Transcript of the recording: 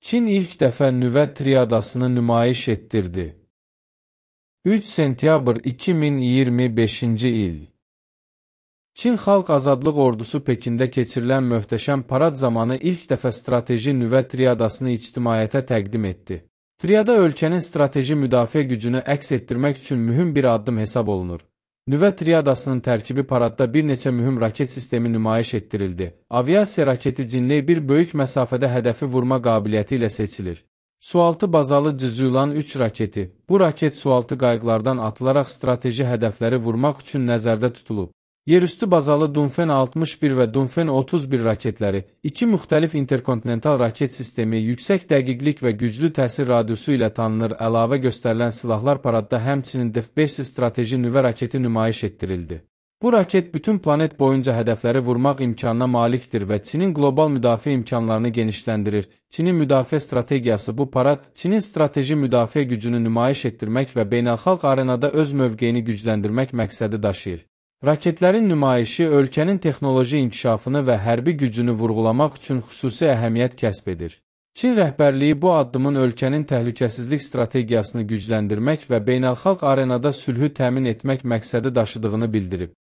Çin ilk dəfə nüvə triadasını nümayiş etdirdi. 3 sentyabr 2025-ci il. Çin Xalq Azadlıq Ordusu Pekində keçirilən möhtəşəm parad zamanı ilk dəfə strateji nüvə triadasını ictimaiyyətə təqdim etdi. Triada ölkənin strateji müdafiə gücünü əks etdirmək üçün mühüm bir addım hesab olunur. Nüvə triadasının tərkibi paradda bir neçə mühüm raket sistemi nümayiş etdirildi. Aviasiya raketi cinli bir böyük məsafədə hədəfi vurma qabiliyyəti ilə seçilir. Sualtı bazalı Cızılan 3 raketi. Bu raket sualtı qayıqlardan atılaraq strateji hədəfləri vurmaq üçün nəzərdə tutulub. Yerüstü bazalı Dunfen 61 və Dunfen 31 raketləri, iki müxtəlif interkontinental raket sistemi, yüksək dəqiqlik və güclü təsir radiusu ilə tanınır. Əlavə göstərilən silahlar paradda həmçinin DF-5 strateji nüvə raketi nümayiş etdirildi. Bu raket bütün planet boyunca hədəfləri vurmaq imkanına malikdir və Çinin qlobal müdafiə imkanlarını genişləndirir. Çinin müdafiə strategiyası bu parad, Çinin strateji müdafiə gücünü nümayiş etdirmək və beynəlxalq arenada öz mövqeyini gücləndirmək məqsədi daşıyır. Raketlərin nümayişi ölkənin texnoloji inkişafını və hərbi gücünü vurğulamaq üçün xüsusi əhəmiyyət kəsb edir. Çin rəhbərliyi bu addımın ölkənin təhlükəsizlik strategiyasını gücləndirmək və beynəlxalq arenada sülhü təmin etmək məqsədi daşıdığını bildirib.